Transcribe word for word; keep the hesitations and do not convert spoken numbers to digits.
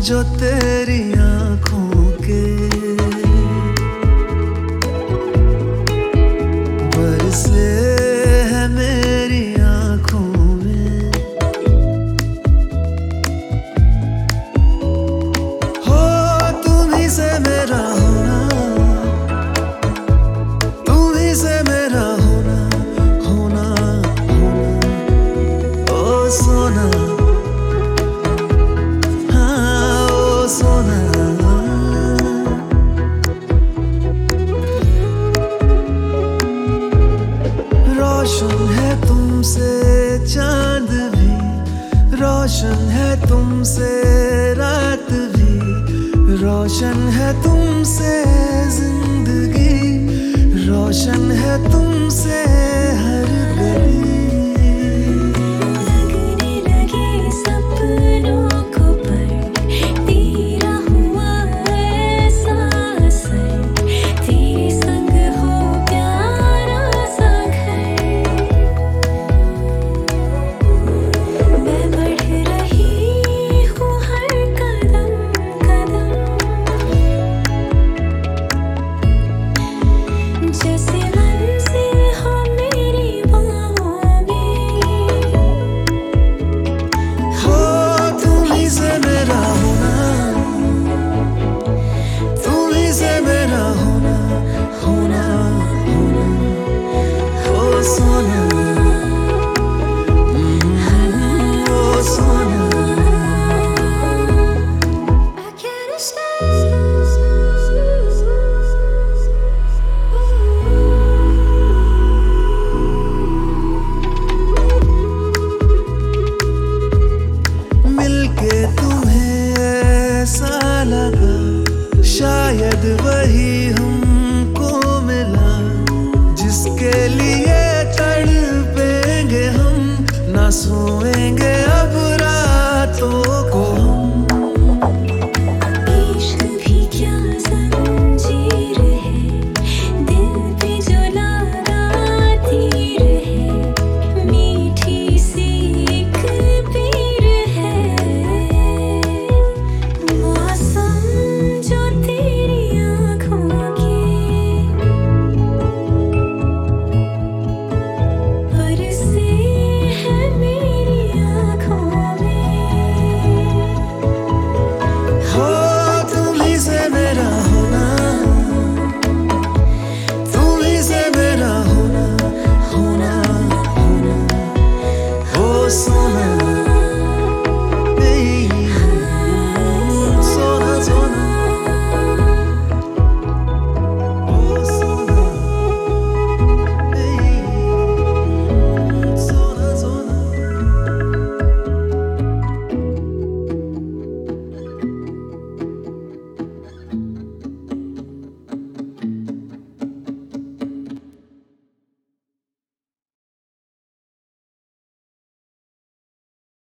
जो तेरी आंखों के बरसे है मेरी आंखों में। हो तुम्ही से मेरा होना, तुम्ही से मेरा होना, होना होना ओ सोना, सोना। रोशन है तुमसे चांद भी, रोशन है तुमसे रात भी, रोशन है तुमसे जिंदगी, रोशन है तुमसे